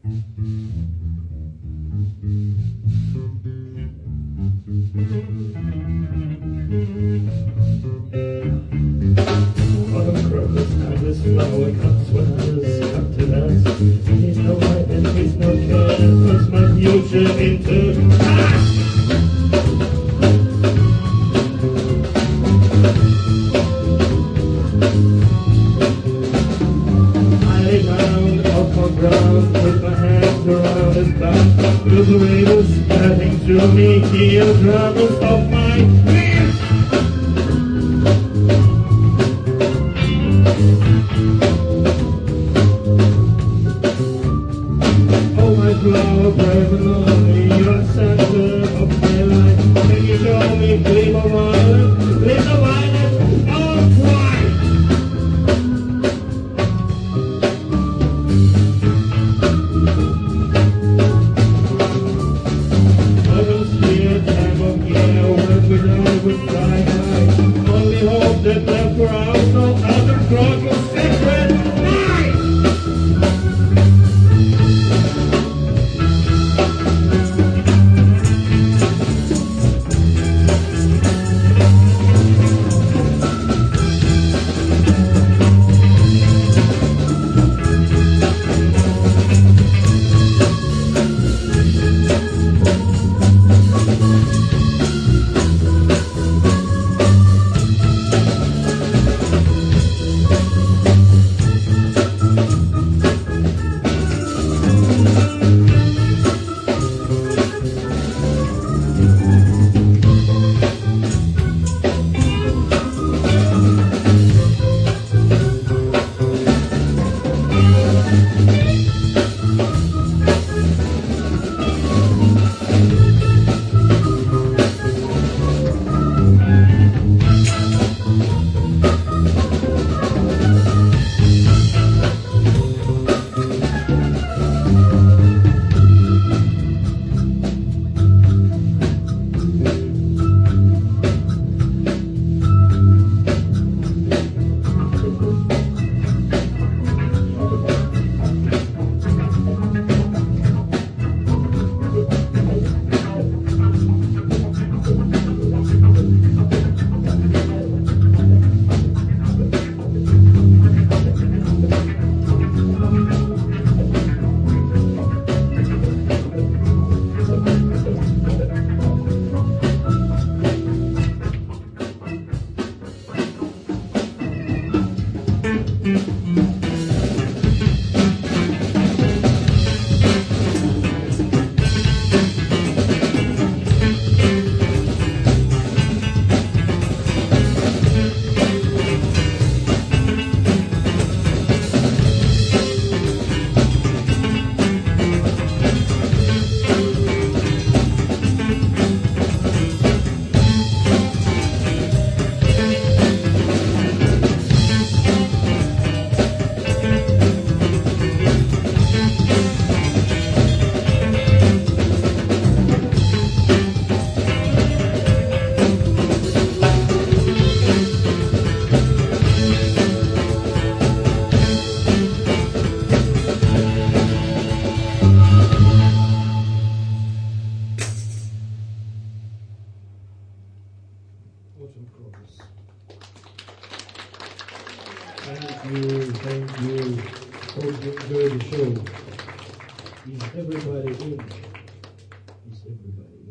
Autumn crows have his flower cups when others come to dance. He's no light and he's no care, puts my future into I lay down up on ground with my hands around his back. The blues cutting through me, heal dramas of my fears. Oh my flower, brave and lonely, you're center of my life. Can you show me gleam of violet, gleam of violet, of white? I don't see a time of year when we die with dry eyes. Only hope that left for us no other drug of sacred night. Autumn Crows. Thank you. Hope you enjoy the show. Is everybody in? Is everybody